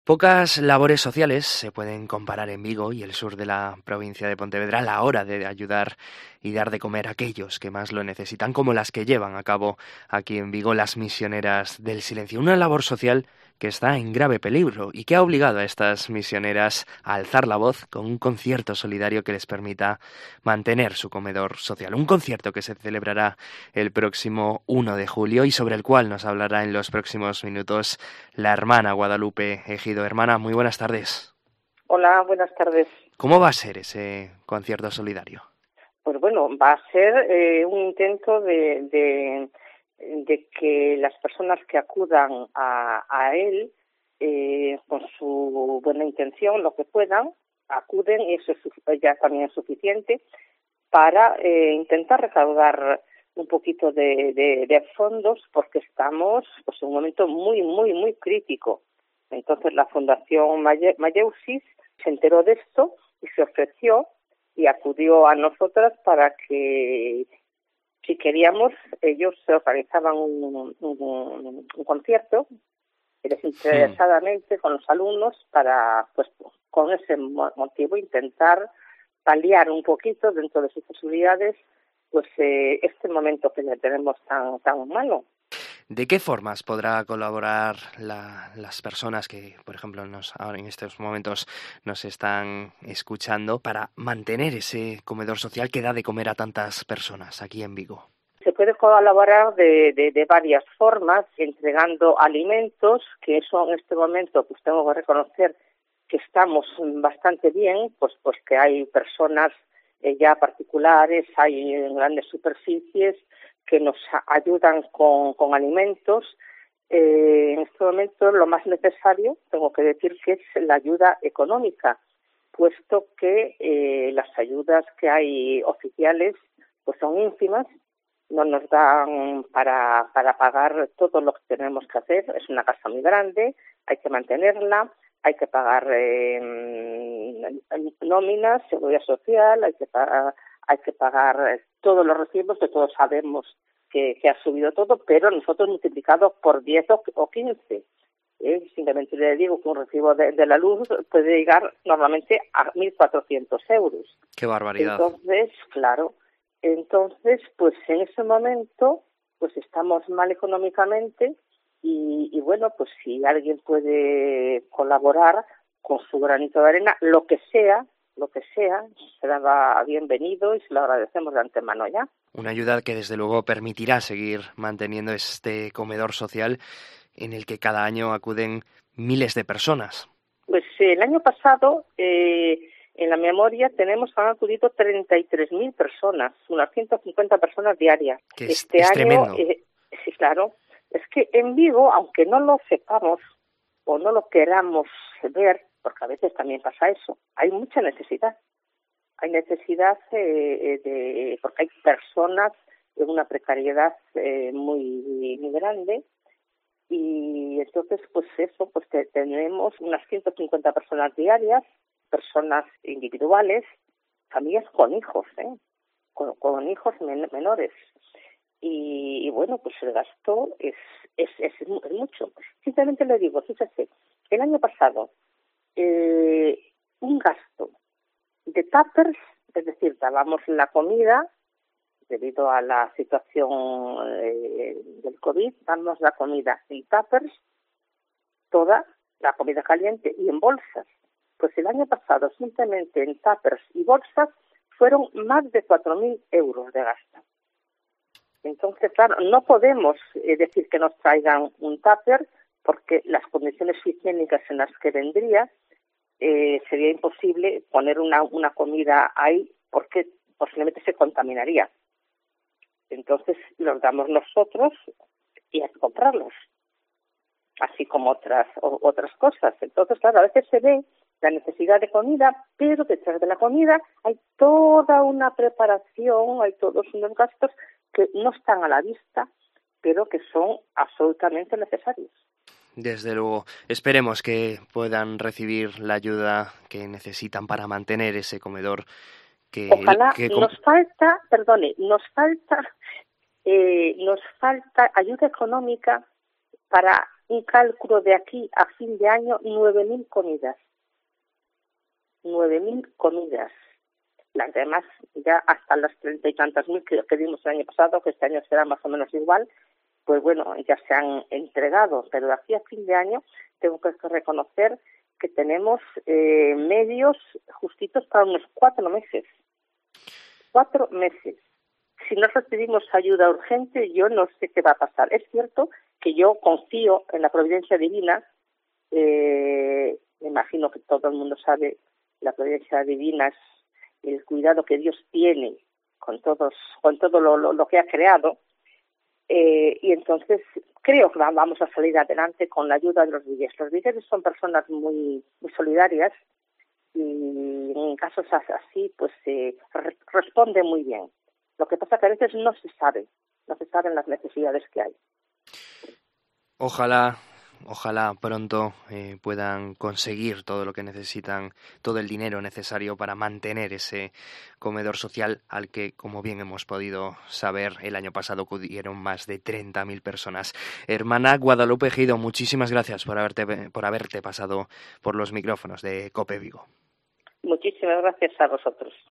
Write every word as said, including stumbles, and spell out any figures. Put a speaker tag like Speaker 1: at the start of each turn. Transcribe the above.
Speaker 1: Pocas labores sociales se pueden comparar en Vigo y el sur de la provincia de Pontevedra a la hora de ayudar y dar de comer a aquellos que más lo necesitan, como las que llevan a cabo aquí en Vigo las misioneras del silencio. Una labor social que está en grave peligro y que ha obligado a estas misioneras a alzar la voz con un concierto solidario que les permita mantener su comedor social. Un concierto que se celebrará el próximo uno de julio y sobre el cual nos hablará en los próximos minutos la hermana Guadalupe Ejido. Hermana, muy buenas tardes.
Speaker 2: Hola, buenas tardes.
Speaker 1: ¿Cómo va a ser ese concierto solidario?
Speaker 2: Pues bueno, va a ser eh, un intento de, de, de que las personas que acudan a, a él, eh, con su buena intención, lo que puedan, acuden, y eso es, ya también es suficiente, para eh, intentar recaudar un poquito de, de, de fondos, porque estamos pues, en un momento muy, muy, muy crítico. Entonces la Fundación Mayeusis se enteró de esto y se ofreció y acudió a nosotras para que, si queríamos, ellos se organizaban un, un, un concierto desinteresadamente con los alumnos para, pues, con ese motivo, intentar paliar un poquito dentro de sus posibilidades, pues eh, este momento que ya tenemos tan tan malo.
Speaker 1: ¿De qué formas podrá colaborar la, las personas que, por ejemplo, nos, ahora en estos momentos nos están escuchando para mantener ese comedor social que da de comer a tantas personas aquí en Vigo?
Speaker 2: Se puede colaborar de, de, de varias formas, entregando alimentos, que eso en este momento pues tengo que reconocer que estamos bastante bien, pues, pues que hay personas eh, ya particulares, hay grandes superficies que nos ayudan con, con alimentos. Eh, en este momento lo más necesario, tengo que decir, que es la ayuda económica, puesto que eh, las ayudas que hay oficiales pues son ínfimas, no nos dan para, para pagar todo lo que tenemos que hacer. Es una casa muy grande, hay que mantenerla, hay que pagar eh, nóminas, seguridad social, hay que pagar, hay que pagar todos los recibos, que todos sabemos que, que ha subido todo, pero nosotros multiplicado por diez o quince. Eh, simplemente le digo que un recibo de, de la luz puede llegar normalmente a mil cuatrocientos euros.
Speaker 1: ¡Qué barbaridad!
Speaker 2: Entonces, claro, entonces, pues en ese momento, pues estamos mal económicamente y, y bueno, pues si alguien puede colaborar con su granito de arena, lo que sea, lo que sea, será bienvenido y se lo agradecemos de antemano ya.
Speaker 1: Una ayuda que desde luego permitirá seguir manteniendo este comedor social en el que cada año acuden miles de personas.
Speaker 2: Pues eh, el año pasado, eh, en la memoria, tenemos han acudido treinta y tres mil personas, unas ciento cincuenta personas diarias.
Speaker 1: Que es,
Speaker 2: este
Speaker 1: es
Speaker 2: año,
Speaker 1: tremendo.
Speaker 2: Eh, sí, claro, es que en Vigo, aunque no lo sepamos o no lo queramos ver, porque a veces también pasa eso, hay mucha necesidad. Hay necesidad eh, de, porque hay personas en una precariedad eh, muy, muy grande. Y entonces, pues eso, pues que tenemos unas ciento cincuenta personas diarias, personas individuales, familias con hijos, ¿eh? con, con hijos men- menores. Y, y bueno, pues el gasto es, es, es, es mucho. Simplemente le digo, fíjese, el año pasado, eh, un gasto de tuppers, es decir, dábamos la comida, debido a la situación eh, del COVID, damos la comida en tuppers, toda la comida caliente y en bolsas. Pues el año pasado, simplemente en tuppers y bolsas, fueron más de cuatro mil euros de gasto. Entonces, claro, no podemos eh, decir que nos traigan un tupper, porque las condiciones higiénicas en las que vendría, eh, sería imposible poner una, una comida ahí, porque posiblemente se contaminaría. Entonces los damos nosotros y hay que comprarlos, así como otras o, otras cosas. Entonces, claro, a veces se ve la necesidad de comida, pero detrás de la comida hay toda una preparación, hay todos unos gastos que no están a la vista, pero que son absolutamente necesarios.
Speaker 1: Desde luego, esperemos que puedan recibir la ayuda que necesitan para mantener ese comedor. Que,
Speaker 2: Ojalá.
Speaker 1: que
Speaker 2: Nos falta, perdone, nos falta, eh, nos falta ayuda económica para un cálculo de aquí a fin de año, nueve mil comidas. nueve mil comidas. Las demás, ya hasta las treinta y tantas mil que, que dimos el año pasado, que este año será más o menos igual, pues bueno, ya se han entregado. Pero de aquí a fin de año tengo que reconocer que tenemos eh, medios justitos para unos cuatro meses. Cuatro meses. Si no recibimos ayuda urgente, yo no sé qué va a pasar. Es cierto que yo confío en la providencia divina. Eh, me imagino que todo el mundo sabe la providencia divina es el cuidado que Dios tiene con todos, con todo lo, lo, lo que ha creado. Eh, y entonces creo que vamos a salir adelante con la ayuda de los vigueses. Los vigueses son personas muy, muy solidarias y en casos así pues eh, re- responde muy bien. Lo que pasa es que a veces no se sabe, no se saben las necesidades que hay.
Speaker 1: Ojalá, ojalá pronto eh, puedan conseguir todo lo que necesitan, todo el dinero necesario para mantener ese comedor social al que, como bien hemos podido saber, el año pasado acudieron más de treinta mil personas. Hermana Guadalupe Ejido, muchísimas gracias por haberte, por haberte pasado por los micrófonos de COPE Vigo.
Speaker 2: Muchísimas gracias a vosotros.